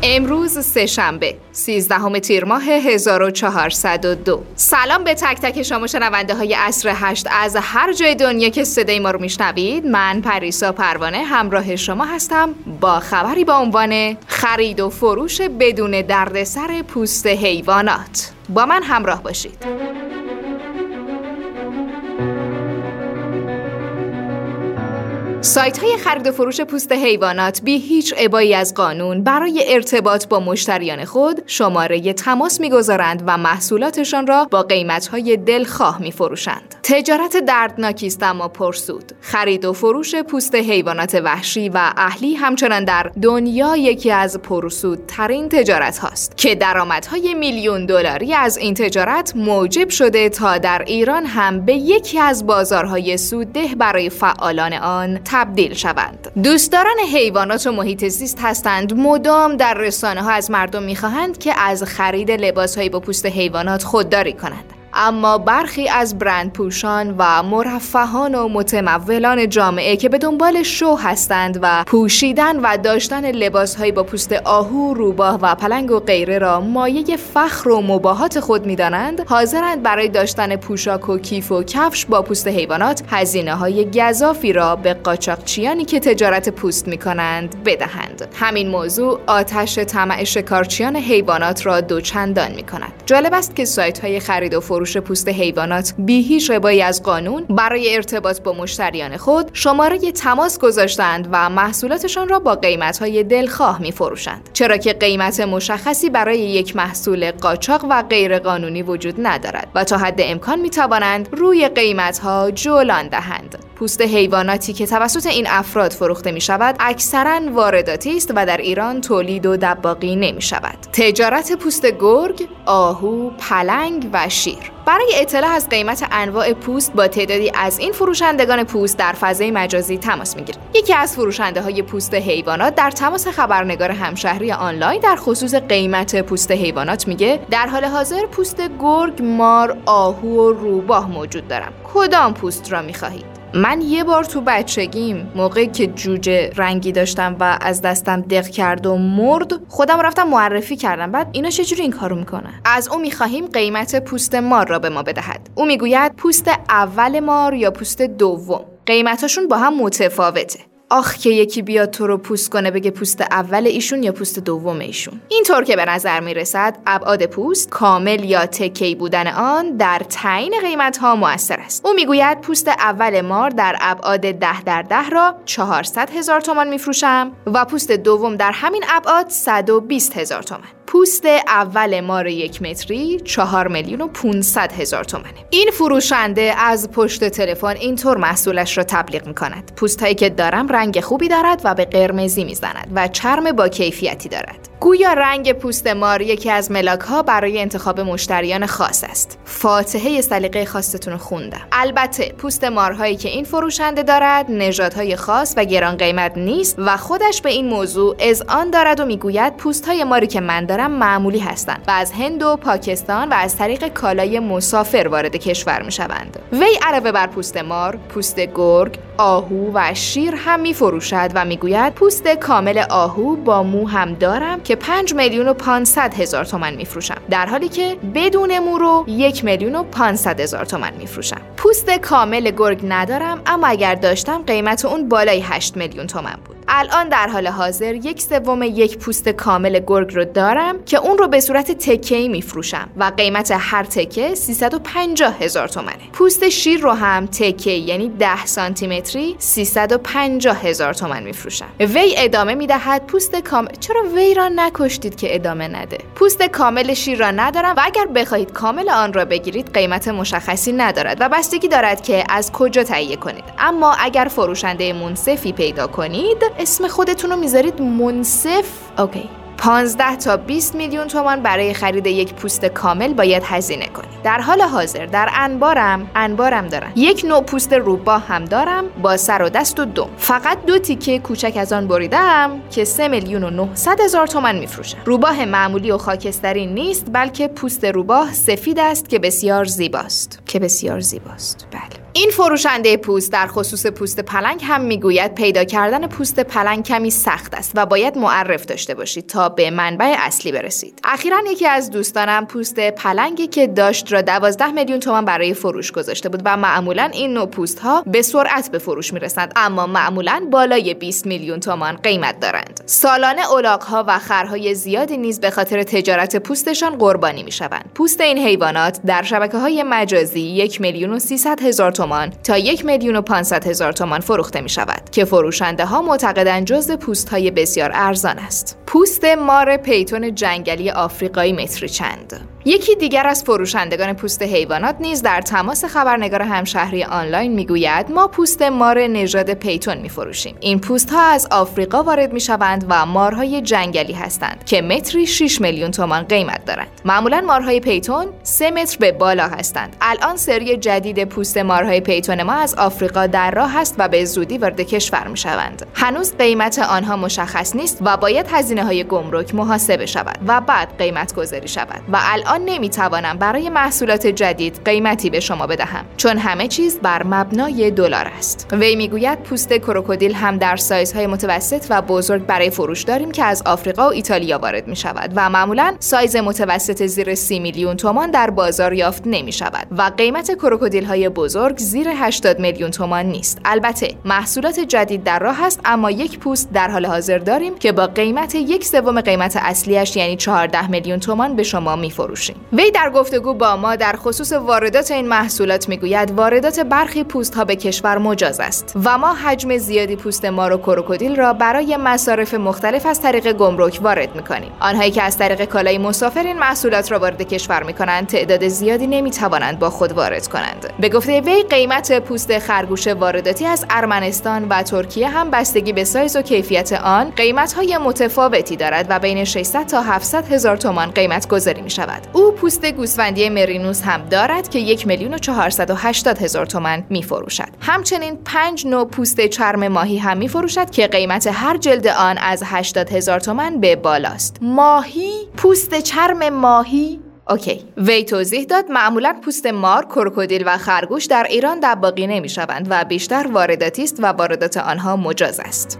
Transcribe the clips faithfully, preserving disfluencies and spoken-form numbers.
امروز سه شنبه سیزدهم تیر ماه هزار و چهارصد و دو. سلام به تک تک شما شنونده های عصر هشت از هر جای دنیا که صدای ما رو میشنوید. من پریسا پروانه همراه شما هستم با خبری با عنوان خرید و فروش بدون دردسر پوست حیوانات. با من همراه باشید. سایت های خرید و فروش پوست حیوانات بی هیچ ابایی از قانون برای ارتباط با مشتریان خود شماره تماس می‌گذارند و محصولاتشان را با قیمت‌های دلخواه می‌فروشند. تجارت دردناکی است اما پرسود. خرید و فروش پوست حیوانات وحشی و اهلی همچنان در دنیا یکی از پرسودترین تجارت هاست که درآمدهای میلیون دلاری از این تجارت موجب شده تا در ایران هم به یکی از بازارهای سودده برای فعالان آن تبدیل شوند. دوستداران حیوانات و محیط زیست هستند مدام در رسانه ها از مردم میخواهند که از خرید لباسهایی با پوست حیوانات خودداری کنند. اما برخی از برند پوشان و مرفهان و متمولان جامعه که به دنبال شو هستند و پوشیدن و داشتن لباسهایی با پوست آهو، روباه و پلنگ و غیره را مایه فخر و مباهات خود می‌دانند، حاضرند برای داشتن پوشاک و کیف و کفش با پوست حیوانات هزینه‌های گزافی را به قاچاقچیانی که تجارت پوست می‌کنند بدهند. همین موضوع آتش طمع شکارچیان حیوانات را دوچندان می‌کند. جالب است که سایت‌های خرید و فروش پوست حیوانات بی هیچ ابایی از قانون برای ارتباط با مشتریان خود شماره تماس گذاشتند و محصولاتشان را با قیمت‌های دلخواه می‌فروشند، چرا که قیمت مشخصی برای یک محصول قاچاق و غیر قانونی وجود ندارد و تا حد امکان می‌توانند روی قیمت‌ها جولان دهند. پوست حیواناتی که توسط این افراد فروخته می شود اکثراً وارداتی است و در ایران تولید و دباغی نمی شود. تجارت پوست گرگ، آهو، پلنگ و شیر. برای اطلاع از قیمت انواع پوست با تعدادی از این فروشندگان پوست در فضای مجازی تماس می‌گیریم. یکی از فروشنده های پوست حیوانات در تماس خبرنگار همشهری آنلاین در خصوص قیمت پوست حیوانات میگه در حال حاضر پوست گرگ، مار، آهو و روباه موجود دارم. کدام پوست را می‌خواهید؟ من یه بار تو بچگیم موقعی که جوجه رنگی داشتم و از دستم دق کرد و مرد، خودم رفتم معرفی کردم. بعد اینا چجوری این کارو میکنن؟ از او میخواهیم قیمت پوست مار را به ما بدهد. او میگوید پوست اول مار یا پوست دوم. قیمتاشون با هم متفاوته. آخ که یکی بیاد تو رو پوست کنه بگه پوست اول ایشون یا پوست دوم ایشون. اینطور که به نظر میرسد ابعاد پوست، کامل یا تکه‌ای بودن آن در تعیین قیمت‌ها مؤثر است. او میگوید پوست اول مار در ابعاد ده در ده را چهارصد هزار تومان میفروشم و پوست دوم در همین ابعاد صد و بیست هزار تومان. پوست اول مار یک متری چهار میلیون و پانصد هزار تومنه. این فروشنده از پشت تلفن اینطور محصولش را تبلیغ می‌کند. پوست‌هایی که دارم رنگ خوبی دارد و به قرمزی میزند و چرم با کیفیتی دارد. گویا رنگ پوست مار یکی از ملاک‌ها برای انتخاب مشتریان خاص است. فاتحه سلیقه خاصتون رو خوندم. البته پوست مارهایی که این فروشنده دارد نژادهای خاص و گران قیمت نیست و خودش به این موضوع اذعان دارد و میگوید پوست‌های ماری که من دارم معمولی هستند و از هند و پاکستان و از طریق کالای مسافر وارد کشور میشوند. وی علاوه بر پوست مار، پوست گرگ، آهو و شیر هم میفروشد و میگوید پوست کامل آهو با مو هم دارم که پنج میلیون و پانصد هزار تومان میفروشم، در حالی که بدون مو رو یک میلیون و پانصد هزار تومان میفروشم. پوست کامل گرگ ندارم اما اگر داشتم قیمت اون بالای هشت میلیون تومان بود. الان در حال حاضر یک سوم یک پوست کامل گرگ رو دارم که اون رو به صورت تکه‌ای میفروشم و قیمت هر تکه سیصد و پنجاه هزار تومانه. پوست شیر رو هم تکه‌ای یعنی ده سانتی متری سیصد و پنجاه هزار تومان میفروشم. وی ادامه میدهد پوست کامل. چرا وی را نکشتید که ادامه نده؟ پوست کامل شیر را ندارم و اگر بخواهید کامل آن را بگیرید قیمت مشخصی ندارد و بستگی دارد که از کجا تهیه کنید. اما اگر فروشنده منصفی پیدا کنید، اسم خودتون رو میذارید منصف، اوکی، پانزده تا بیست میلیون تومان برای خرید یک پوست کامل باید هزینه کنید. در حال حاضر در انبارم انبارم دارم یک نوع پوست روباه هم دارم با سر و دست و دم. فقط دو تیکه کوچک از آن بریدم که سه میلیون و نهصد هزار تومان میفروشم. روباه معمولی و خاکستری نیست، بلکه پوست روباه سفید است که بسیار زیباست که بسیار زیباست. بله. این فروشنده پوست در خصوص پوست پلنگ هم میگوید پیدا کردن پوست پلنگ کمی سخت است و باید معرف داشته باشید تا به منبع اصلی برسید. اخیراً یکی از دوستانم پوست پلنگی که داشت را دوازده میلیون تومان برای فروش گذاشته بود و معمولاً این نوع پوست ها به سرعت به فروش میرسند، اما معمولاً بالای بیست میلیون تومان قیمت دارند. سالانه الاغ‌ها و خرهای زیادی نیز به خاطر تجارت پوستشان قربانی میشوند. پوست این حیوانات در شبکه‌های مجازی یک میلیون و سیصد هزار تومان تا یک میلیون و پانصد هزار تومان فروخته می شود که فروشنده ها معتقدند جزو پوست های بسیار ارزان است. پوست مار پیتون جنگلی آفریقایی متری چند؟ یکی دیگر از فروشندگان پوست حیوانات نیز در تماس خبرنگار همشهری آنلاین میگوید ما پوست مار نژاد پیتون میفروشیم. این پوست ها از آفریقا وارد میشوند و مارهای جنگلی هستند که متری شش میلیون تومان قیمت دارند. معمولا مارهای پیتون سه متر به بالا هستند. الان سری جدید پوست مارهای پیتون ما از آفریقا در راه است و به زودی وارد کشور میشوند. هنوز قیمت آنها مشخص نیست و باید هزینه های گمرک محاسبه شود و بعد قیمت گذاری شود و الان آن نمیتوانم برای محصولات جدید قیمتی به شما بدهم چون همه چیز بر مبنای دلار است. وی میگوید پوست کروکودیل هم در سایزهای متوسط و بزرگ برای فروش داریم که از آفریقا و ایتالیا وارد می شود و معمولا سایز متوسط زیر سی میلیون تومان در بازار یافت نمی شود و قیمت کروکودیل های بزرگ زیر هشتاد میلیون تومان نیست. البته محصولات جدید در راه است، اما یک پوست در حال حاضر داریم که با قیمت یک سوم قیمت اصلیش یعنی چهارده میلیون تومان به شما می فروشیم. وی در گفتگو با ما در خصوص واردات این محصولات میگوید واردات برخی پوست ها به کشور مجاز است و ما حجم زیادی پوست مار و کروکودیل را برای مصارف مختلف از طریق گمرک وارد میکنیم. آنهایی که از طریق کالای مسافر این محصولات را وارد کشور میکنند تعداد زیادی نمیتوانند با خود وارد کنند. به گفته وی قیمت پوست خرگوش وارداتی از ارمنستان و ترکیه هم بستگی به سایز و کیفیت آن قیمت های متفاوتی دارد و بین ششصد تا هفتصد هزار تومان قیمت گذاری می شود. او پوست گوسفندی مرینوس هم دارد که یک میلیون و چهارصد و هشتاد هزار تومان می فروشد. همچنین پنج نوع پوست چرم ماهی هم می فروشد که قیمت هر جلد آن از هشتاد هزار تومان به بالاست. ماهی؟ پوست چرم ماهی؟ اوکی. وی توضیح داد معمولا پوست مار، کروکودیل و خرگوش در ایران دباغی نمی شوند و بیشتر وارداتی است و واردات آنها مجاز است.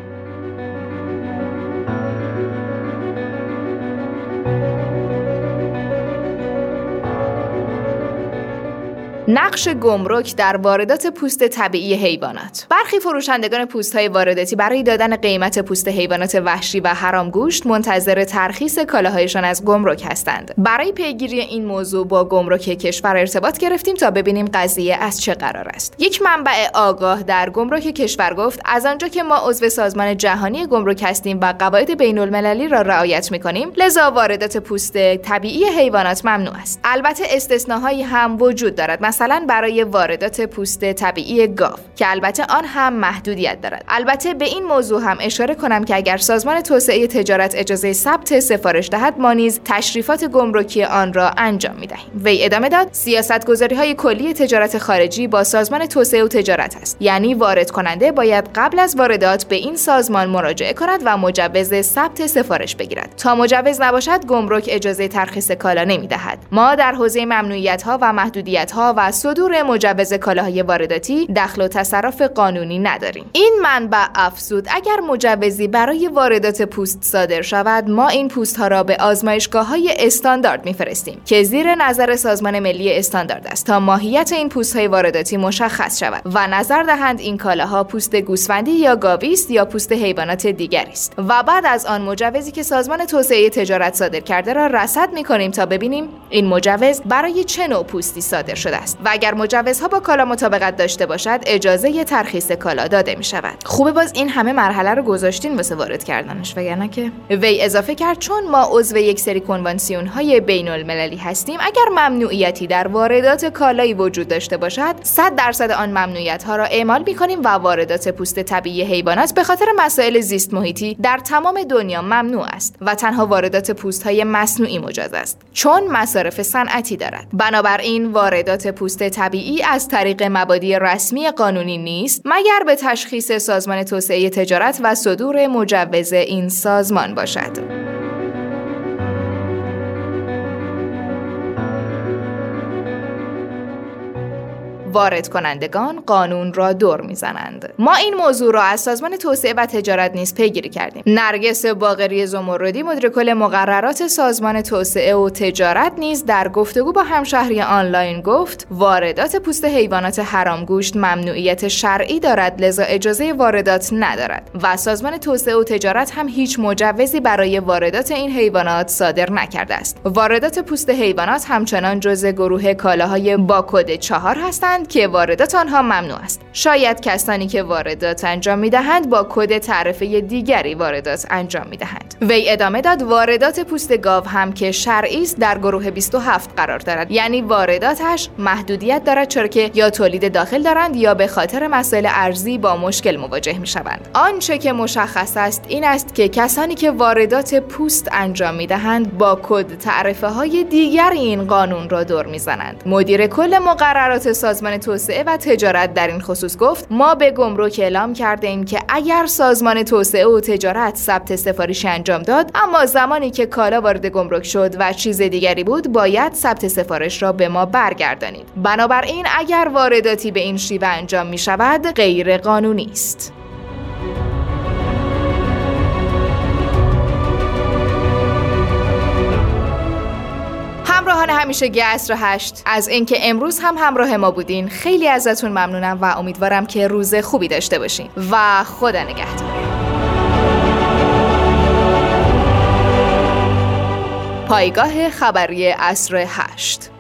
نقش گمرک در واردات پوست طبیعی حیوانات. برخی فروشندگان پوست‌های وارداتی برای دادن قیمت پوست حیوانات وحشی و حرامگوشت منتظر ترخیص کالاهایشان از گمرک هستند. برای پیگیری این موضوع با گمرک کشور ارتباط گرفتیم تا ببینیم قضیه از چه قرار است. یک منبع آگاه در گمرک کشور گفت از آنجا که ما عضو سازمان جهانی گمرک هستیم و قواعد بین‌المللی را رعایت می‌کنیم، لذا واردات پوست طبیعی حیوانات ممنوع است. البته استثناهایی هم وجود دارد، مثلا برای واردات پوست طبیعی گاو که البته آن هم محدودیت دارد. البته به این موضوع هم اشاره کنم که اگر سازمان توسعه تجارت اجازه ثبت سفارش دهد ما نیز تشریفات گمرکی آن را انجام می‌دهیم. وی ادامه داد سیاست‌گذاری‌های کلی تجارت خارجی با سازمان توسعه و تجارت است، یعنی وارد کننده باید قبل از واردات به این سازمان مراجعه کند و مجوز ثبت سفارش بگیرد. تا مجوز نباشد گمرک اجازه ترخیص کالا نمی‌دهد. ما در حوزه ممنوعیت‌ها و محدودیت‌ها و صدور مجوز کالاهای وارداتی دخل و تصرف قانونی نداریم. این منبع افزود اگر مجوزی برای واردات پوست صادر شود ما این پوست ها را به آزمایشگاه‌های استاندارد می‌فرستیم که زیر نظر سازمان ملی استاندارد است تا ماهیت این پوست‌های وارداتی مشخص شود و نظر دهند این کالاها پوست گوسفندی یا گاوی است یا پوست حیوانات دیگری است و بعد از آن مجوزی که سازمان توسعه تجارت صادر کرده را رصد می‌کنیم تا ببینیم این مجوز برای چه نوع پوستی صادر شده است و اگر مجوزها با کالا مطابقت داشته باشد اجازه ترخیص کالا داده می شود. خوبه باز این همه مرحله رو گذاشتین واسه وارد کردنش، وگرنه که وی اضافه کرد چون ما عضو یک سری کنوانسیون های بین المللی هستیم اگر ممنوعیتی در واردات کالایی وجود داشته باشد صد درصد آن ممنوعیت ها را اعمال می کنیم و واردات پوست طبیعی حیوانات به خاطر مسائل زیست محیطی در تمام دنیا ممنوع است و تنها واردات پوست های مصنوعی مجاز است چون مصارف صنعتی دارد. بنابراین واردات پوست طبیعی از طریق مبادی رسمی قانونی نیست مگر به تشخیص سازمان توسعه تجارت و صدور مجوز این سازمان باشد. وارد کنندگان قانون را دور میزنند. ما این موضوع را از سازمان توسعه و تجارت نیز پیگیری کردیم. نرگس باقری زمردی مدیر کل مقررات سازمان توسعه و تجارت نیز در گفتگو با همشهری آنلاین گفت واردات پوست حیوانات حرامگوشت ممنوعیت شرعی دارد، لذا اجازه واردات ندارد و سازمان توسعه و تجارت هم هیچ مجوزی برای واردات این حیوانات صادر نکرده است. واردات پوست حیوانات همچنان جزء گروه کالاهای با کد چهار هستند که واردات آنها ممنوع است. شاید کسانی که واردات انجام می‌دهند با کد تعرفه دیگری واردات انجام می‌دهند. وی ادامه داد واردات پوست گاو هم که شرعی است در گروه بیست و هفت قرار دارد، یعنی وارداتش محدودیت دارد چرا که یا تولید داخل دارند یا به خاطر مسائل ارزی با مشکل مواجه می‌شوند. آنچه که مشخص است این است که کسانی که واردات پوست انجام می‌دهند با کد تعرفه‌های دیگر این قانون را دور می‌زنند. مدیر کل مقررات سازمان توسعه و تجارت در این خصوص گفت ما به گمرک اعلام کردیم که اگر سازمان توسعه و تجارت ثبت سفارشی انجام داد اما زمانی که کالا وارد گمرک شد و چیز دیگری بود باید ثبت سفارش را به ما برگردانید. بنابراین اگر وارداتی به این شیوه انجام می شود غیر قانونی است. همراهان همیشگی عصر هشت، از اینکه امروز هم همراه ما بودین خیلی ازتون ممنونم و امیدوارم که روز خوبی داشته باشین و خدا نگهدار. پایگاه خبری عصر هشت.